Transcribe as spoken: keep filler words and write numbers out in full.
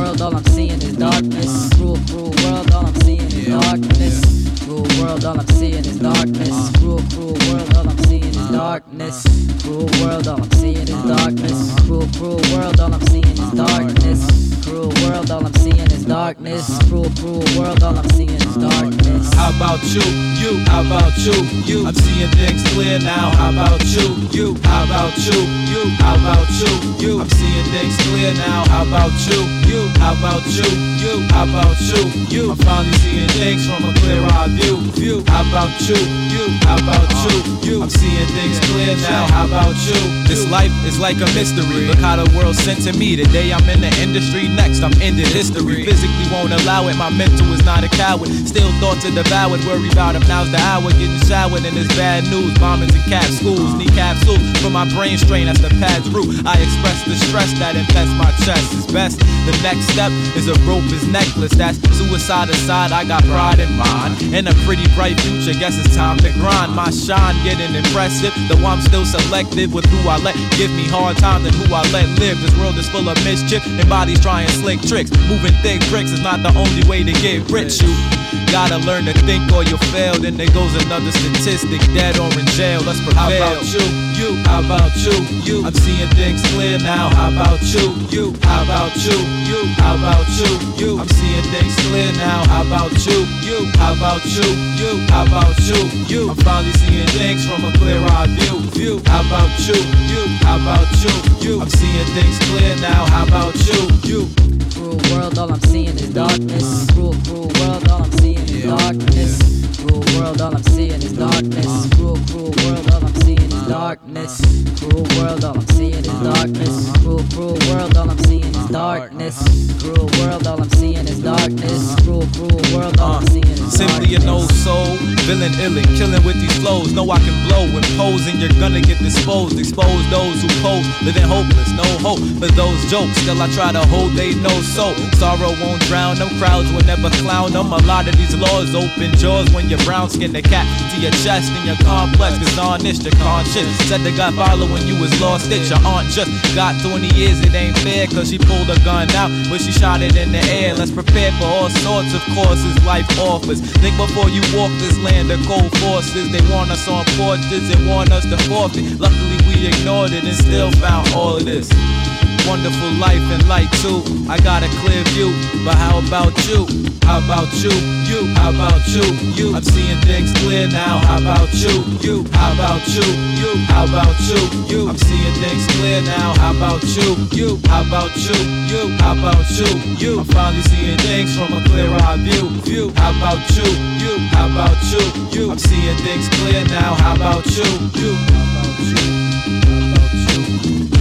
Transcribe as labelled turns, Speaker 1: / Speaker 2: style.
Speaker 1: world, all I'm seeing is darkness. Cruel, cruel world, all I'm seeing is darkness. Cruel world, all I'm seeing is darkness. Cruel, cruel world, all I'm seeing is darkness. Cruel world, all I'm seeing is darkness. Cruel, cruel world, all I'm seeing is darkness. Cruel world, all I'm seeing is darkness. Cruel, cruel world, all I'm seeing is darkness.
Speaker 2: How about you? You? How about you? You? I'm seeing things clear now. How about you? You? How about you? You? How about you? You? I'm seeing things clear now. How about you? You? How about you? You? How about you? You? I'm finally seeing things from a clear-eyed view. View. How about you? You? How about you? You? I'm seeing things clear now. How about you? This life is like a mystery. Look how the world sent to me. Today I'm in the industry. Next I'm ending history. Physically won't allow it. My mental is not a coward. Still thoughts are devoured. Worry about him. Now's the hour. Getting showered and it's bad news. Bombings and cap schools. Need capsules for my brain strain. That's the pad's root. I express the stress that infests my chest. It's best. The next step is a rope is necklace. That's suicide aside. I got pride in mind and a pretty bright future. Guess it's time to grind. My shine getting impressive. Though I'm still selective with who I let give me hard time than who I let live. This world is full of mischief and bodies trying slick tricks. Moving thick bricks is not the only way to get rich. You gotta learn to think or you'll fail. Then there goes another statistic, dead or in jail. Let's prevail. How about you? You? How about you? You? I'm seeing things clear now. How about you? You? How about you? You? How about you? You? I'm seeing things clear now. How about you? You? How about you? You? How about you? You? I'm finally seeing things from a clear-eyed view. View. How about you? You? How about you? You? I'm seeing things clear now. How about you? You?
Speaker 1: Cruel world, all I'm seeing is darkness. Cruel, cruel world, all I'm seeing is darkness. Cruel world, all I'm seeing is darkness. Cruel, cruel world, all I'm seeing is darkness. Cruel world, all I'm seeing is darkness. Cruel, cruel world, all I'm seeing is darkness. Cruel world, all I'm seeing is darkness. Cruel, cruel world, all I'm seeing is darkness.
Speaker 2: Simply an old soul, villain illin', killing with these flows. Know I can blow when posing, you're gonna get disposed. Expose those who pose, living hopeless, no hope for those jokes. Still I try to hold they know so. Sorrow won't drown them, crowds will never clown them. A lot of these laws open jaws when you're brown skin the cat to your chest and your complex. Cause honest, your conscience said they got following you was lost it. Your aunt just got twenty years, it ain't fair. Cause she pulled a gun out when she shot it in the air. Let's prepare for all sorts of courses life offers. Think before you walk this land of cold forces. They want us on porches and want us to forfeit. Luckily we ignored it and still found all of this. Wonderful life and light too. I got a clear view, but how about you? How about you? You? How about you? You? I'm seeing things clear now. How about you? You? How about you? You? How about you? You? I'm seeing things clear now. How about you? You? How about you? You? How about you? You? I'm finally seeing things from a clear-eyed view. View. How about you? You? How about you? You? I'm seeing things clear now. How about you? You? How about you? How about you?